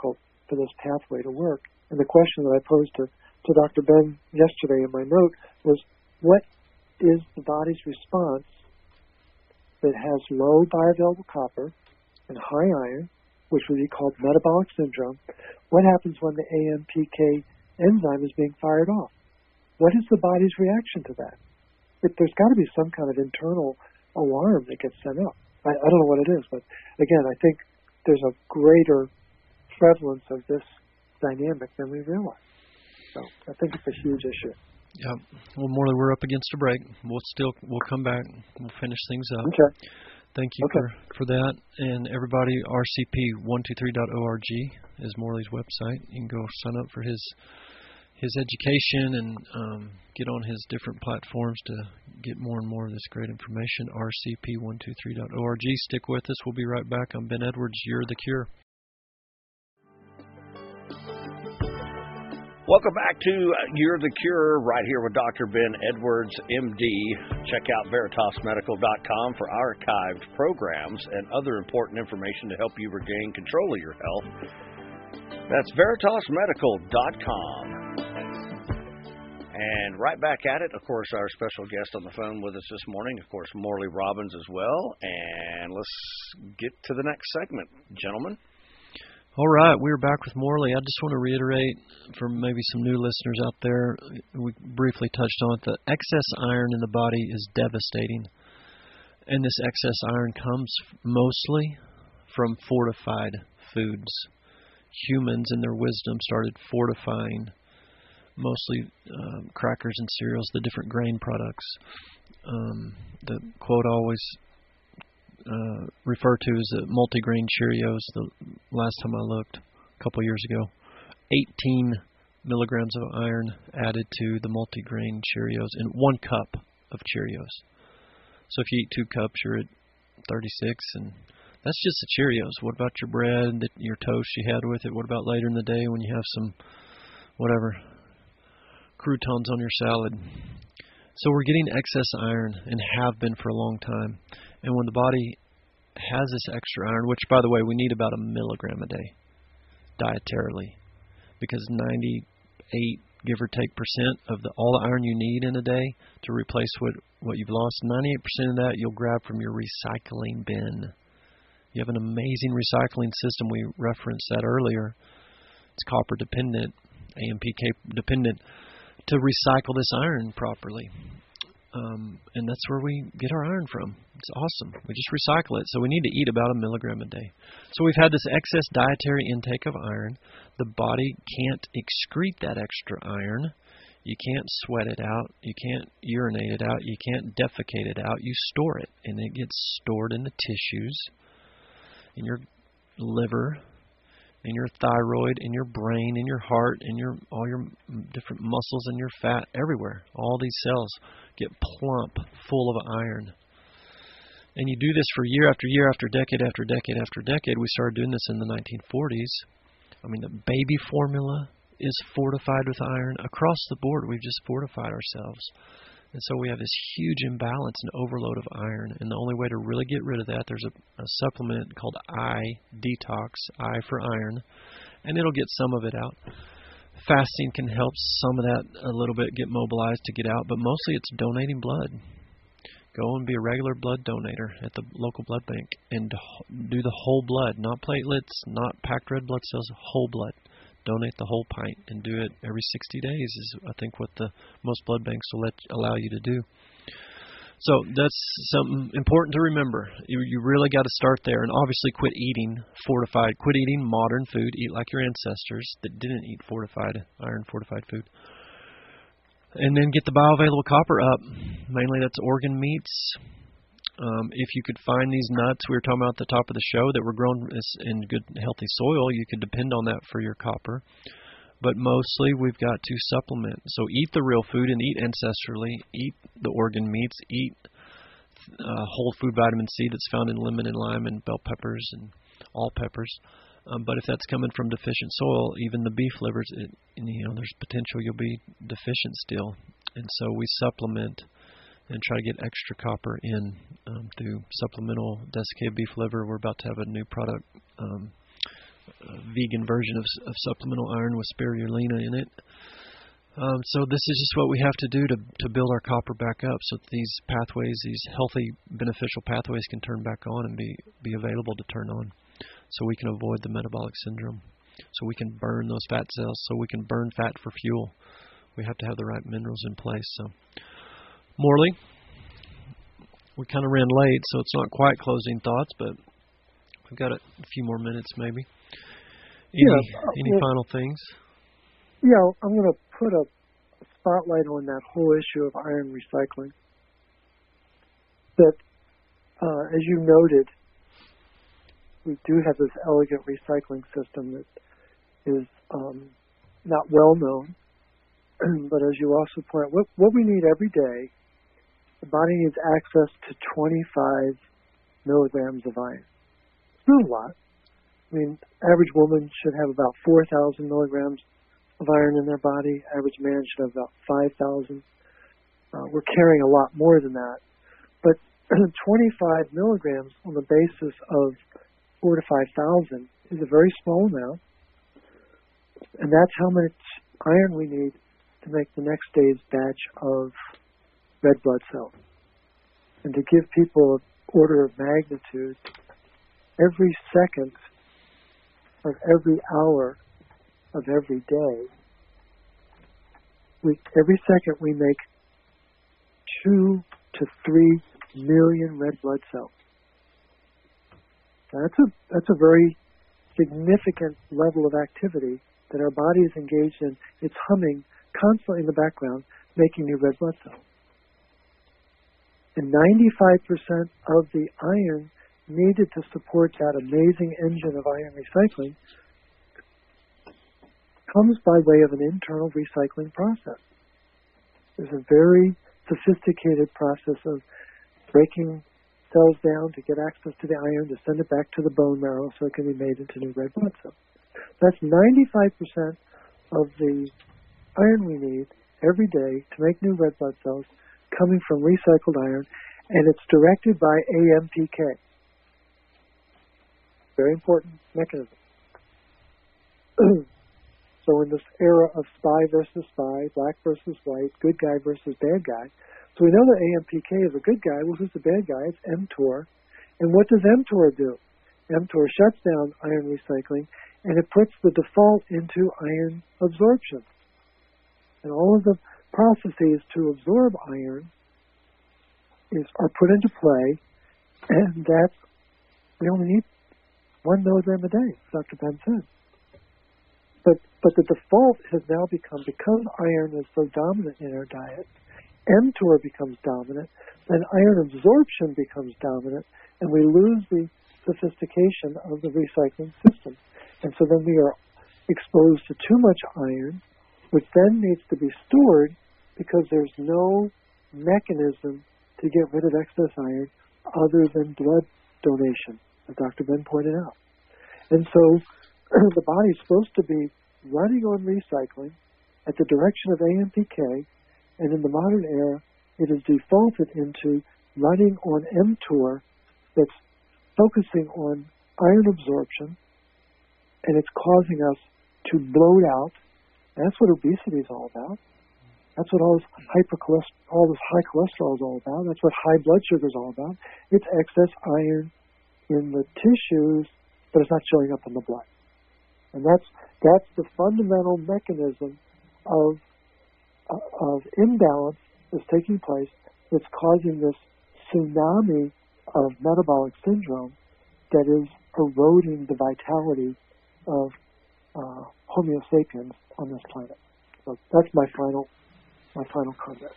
for this pathway to work. And the question that I posed to, to Doctor Ben yesterday in my note was, what is the body's response that has low bioavailable copper and high iron, which would be called metabolic syndrome? What happens when the A M P K enzyme is being fired off? What is the body's reaction to that? It, there's got to be some kind of internal alarm that gets sent up. I, I don't know what it is, but again, I think there's a greater prevalence of this dynamic than we realize. So I think it's a huge issue. Yeah. Well, Morley, we're up against a break. We'll still we'll come back. We'll finish things up. Okay. Thank you okay. for, for that. And everybody, R C P one two three dot org is Morley's website. You can go sign up for his his education and um, get on his different platforms to get more and more of this great information. R C P one two three dot org. Stick with us. We'll be right back. I'm Ben Edwards. You're the Cure. Welcome back to You're the Cure, right here with Doctor Ben Edwards, M D. Check out veritas medical dot com for archived programs and other important information to help you regain control of your health. That's veritas medical dot com. And right back at it, of course, our special guest on the phone with us this morning, of course, Morley Robbins as well. And let's get to the next segment, gentlemen. All right, we're back with Morley. I just want to reiterate for maybe some new listeners out there, we briefly touched on it, the excess iron in the body is devastating. And this excess iron comes mostly from fortified foods. Humans, in their wisdom, started fortifying mostly um, crackers and cereals, the different grain products. Um, the quote I always Uh, refer to as the multigrain Cheerios. The last time I looked, a couple years ago, eighteen milligrams of iron added to the multigrain Cheerios in one cup of Cheerios. So if you eat two cups, you're at thirty-six, and that's just the Cheerios. What about your bread, your toast you had with it? What about later in the day when you have some, whatever, croutons on your salad? So we're getting excess iron and have been for a long time. And when the body has this extra iron, which, by the way, we need about a milligram a day dietarily, because ninety-eight, give or take, percent of the all the iron you need in a day to replace what, what you've lost, ninety-eight percent of that you'll grab from your recycling bin. You have an amazing recycling system. We referenced that earlier. It's copper dependent, A M P K dependent, to recycle this iron properly. Um, and that's where we get our iron from. It's awesome. We just recycle it. So we need to eat about a milligram a day. So we've had this excess dietary intake of iron. The body can't excrete that extra iron. You can't sweat it out. You can't urinate it out. You can't defecate it out. You store it, and it gets stored in the tissues, in your liver, in your thyroid, in your brain, in your heart, in your all your different muscles and your fat, everywhere. All these cells get plump, full of iron. And you do this for year after year after decade after decade after decade. We started doing this in the nineteen forties. I mean, the baby formula is fortified with iron. Across the board, we've just fortified ourselves. And so we have this huge imbalance and overload of iron. And the only way to really get rid of that, there's a, a supplement called I Detox, I for iron, and it'll get some of it out. Fasting can help some of that a little bit get mobilized to get out, but mostly it's donating blood. Go and be a regular blood donator at the local blood bank and do the whole blood, not platelets, not packed red blood cells, whole blood. Donate the whole pint and do it every sixty days is, I think, what the most blood banks will let allow you to do. So that's something important to remember. You, you really got to start there, and obviously quit eating fortified, quit eating modern food. Eat like your ancestors that didn't eat fortified, iron-fortified food. And then get the bioavailable copper up. Mainly that's organ meats. Um, if you could find these nuts we were talking about at the top of the show that were grown in good, healthy soil, you could depend on that for your copper. But mostly we've got to supplement. So eat the real food and eat ancestrally. Eat the organ meats. Eat uh, whole food vitamin C that's found in lemon and lime and bell peppers and all peppers. Um, but if that's coming from deficient soil, even the beef livers, it, you know, there's potential you'll be deficient still. And so we supplement and try to get extra copper in um, through supplemental desiccated beef liver. We're about to have a new product um, a vegan version of, of supplemental iron with spirulina in it. Um, so this is just what we have to do to to build our copper back up, so that these pathways, these healthy, beneficial pathways, can turn back on and be be available to turn on, so we can avoid the metabolic syndrome, so we can burn those fat cells, so we can burn fat for fuel. We have to have the right minerals in place. So, Morley, we kind of ran late, so it's not quite closing thoughts, but we've got a few more minutes, maybe. Any yeah, uh, any well, final things? Yeah, I'm going to put a spotlight on that whole issue of iron recycling. That, uh, as you noted, we do have this elegant recycling system that is um, not well known. But as you also point out, what, what we need every day, the body needs access to twenty-five milligrams of iron. It's not a lot. I mean, average woman should have about four thousand milligrams of iron in their body. Average man should have about five thousand. Uh, we're carrying a lot more than that. But twenty-five milligrams on the basis of four to five thousand is a very small amount. And that's how much iron we need to make the next day's batch of red blood cells. And to give people an order of magnitude, every second of every hour of every day, we, every second we make two to three million red blood cells. Now that's a that's a very significant level of activity that our body is engaged in. It's humming constantly in the background, making new red blood cells. And ninety-five percent of the iron needed to support that amazing engine of iron recycling comes by way of an internal recycling process. There's a very sophisticated process of breaking cells down to get access to the iron, to send it back to the bone marrow so it can be made into new red blood cells. That's ninety-five percent of the iron we need every day to make new red blood cells coming from recycled iron, and it's directed by A M P K. Very important mechanism. So in this era of spy versus spy, black versus white, good guy versus bad guy, so we know that A M P K is a good guy. Well, who's the bad guy? It's mTOR. And what does mTOR do? mTOR shuts down iron recycling, and it puts the default into iron absorption. And all of the processes to absorb iron is are put into play, and that's, we only need one milligram a day, as Doctor Ben said. But, but the default has now become, because iron is so dominant in our diet, mTOR becomes dominant, then iron absorption becomes dominant, and we lose the sophistication of the recycling system. And so then we are exposed to too much iron, which then needs to be stored because there's no mechanism to get rid of excess iron other than blood donation, as Doctor Ben pointed out. And so the body is supposed to be running on recycling at the direction of A M P K, and in the modern era, it is defaulted into running on mTOR that's focusing on iron absorption, and it's causing us to bloat out. That's what obesity is all about. That's what all this hypercholesterol, all this high cholesterol is all about. That's what high blood sugar is all about. It's excess iron in the tissues, but it's not showing up in the blood. And that's that's the fundamental mechanism of uh, of imbalance that's taking place that's causing this tsunami of metabolic syndrome that is eroding the vitality of uh, Homo sapiens on this planet. So that's my final my final comment.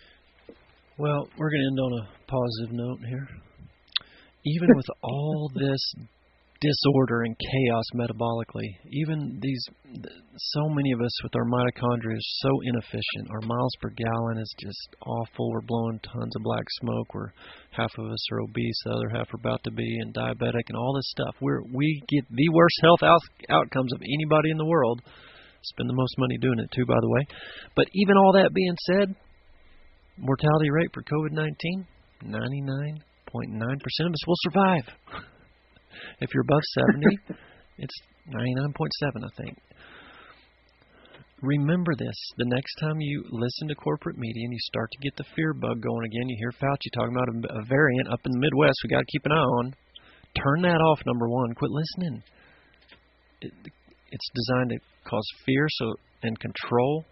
Well, we're going to end on a positive note here. Even with all this disorder and chaos metabolically, even these, so many of us with our mitochondria is so inefficient. Our miles per gallon is just awful. We're blowing tons of black smoke. We're, half of us are obese, the other half are about to be, and diabetic, and all this stuff. We're, we get the worst health out, outcomes of anybody in the world. Spend the most money doing it too, by the way. But even all that being said, mortality rate for COVID nineteen, ninety-nine point nine percent of us will survive. If you're above seventy, It's ninety-nine point seven, I think. Remember this. The next time you listen to corporate media and you start to get the fear bug going again, you hear Fauci talking about a, a variant up in the Midwest we got to keep an eye on. Turn that off, number one. Quit listening. It, it's designed to cause fear so and control.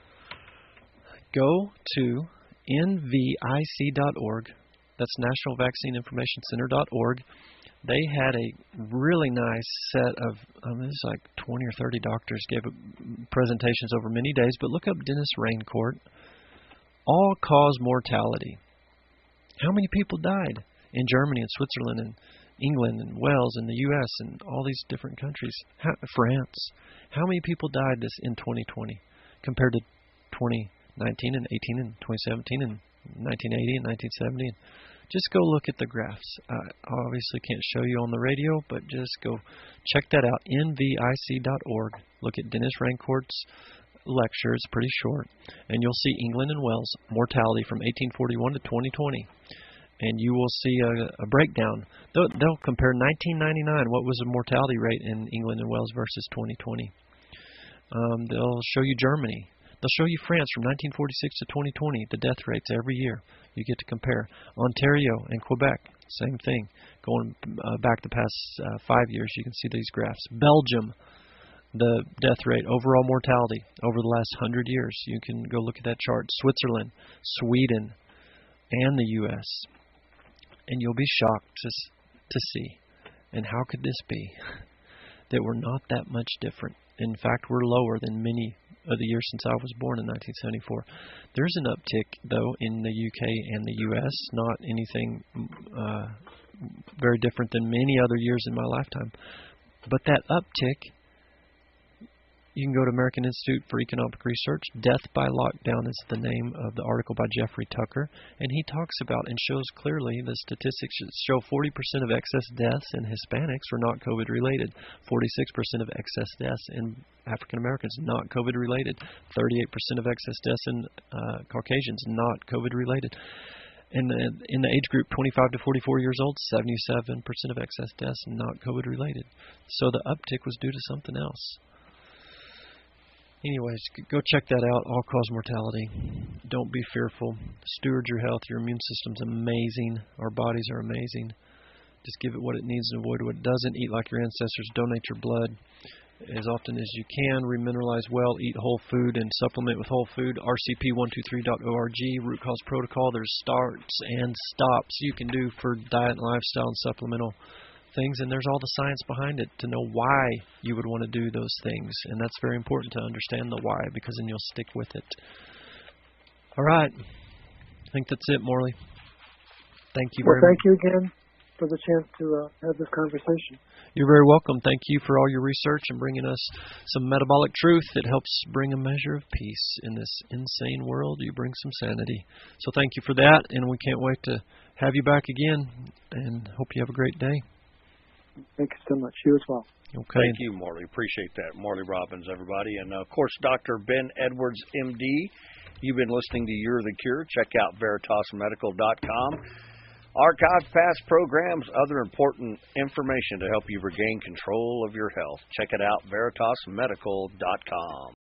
Go to N V I C dot org. That's National Vaccine Information Center dot org. They had a really nice set of, um, there's like twenty or thirty doctors gave presentations over many days, but look up Dennis Raincourt. All-cause mortality. How many people died in Germany and Switzerland and England and Wales and the U S and all these different countries? How, France. How many people died this in twenty twenty compared to twenty nineteen and eighteen and twenty seventeen and nineteen eighty and nineteen seventy? Just go look at the graphs. I obviously can't show you on the radio, but just go check that out, N V I C dot org. Look at Dennis Raincourt's lecture. It's pretty short. And you'll see England and Wales mortality from eighteen forty-one to twenty twenty. And you will see a, a breakdown. They'll, they'll compare nineteen ninety-nine, what was the mortality rate in England and Wales versus twenty twenty. Um, they'll show you Germany. They'll show you France from nineteen forty-six to twenty twenty, the death rates every year. You get to compare. Ontario and Quebec, same thing. Going uh, back the past uh, five years, you can see these graphs. Belgium, the death rate, overall mortality over the last hundred years. You can go look at that chart. Switzerland, Sweden, and the U S And you'll be shocked to to see. And how could this be? That we're not that much different. In fact, we're lower than many of the years since I was born in nineteen seventy-four. There's an uptick, though, in the U K and the U S, not anything uh, very different than many other years in my lifetime. But that uptick, you can go to American Institute for Economic Research. Death by Lockdown is the name of the article by Jeffrey Tucker. And he talks about and shows clearly the statistics show forty percent of excess deaths in Hispanics were not COVID-related. forty-six percent of excess deaths in African Americans, not COVID-related. thirty-eight percent of excess deaths in uh, Caucasians, not COVID-related. In the, in the age group twenty-five to forty-four years old, seventy-seven percent of excess deaths not COVID-related. So the uptick was due to something else. Anyways, go check that out, all-cause mortality. Don't be fearful. Steward your health. Your immune system's amazing. Our bodies are amazing. Just give it what it needs and avoid what it doesn't. Eat like your ancestors. Donate your blood as often as you can. Remineralize well. Eat whole food and supplement with whole food. R C P one two three dot org, Root Cause Protocol. There's starts and stops you can do for diet and lifestyle and supplemental things, and there's all the science behind it to know why you would want to do those things. And that's very important to understand the why, because then you'll stick with it. All right. I think that's it, Morley. Thank you very well, thank much. you again for the chance to uh, have this conversation. You're very welcome. Thank you for all your research and bringing us some metabolic truth that helps bring a measure of peace in this insane world. You bring some sanity. So thank you for that, and we can't wait to have you back again, and hope you have a great day. Thank you so much. You as well. Okay. Thank you, Morley. Appreciate that. Morley Robbins, everybody. And, uh, of course, Doctor Ben Edwards, M D. You've been listening to You're the Cure. Check out veritas medical dot com. Archive past programs, other important information to help you regain control of your health. Check it out, veritas medical dot com.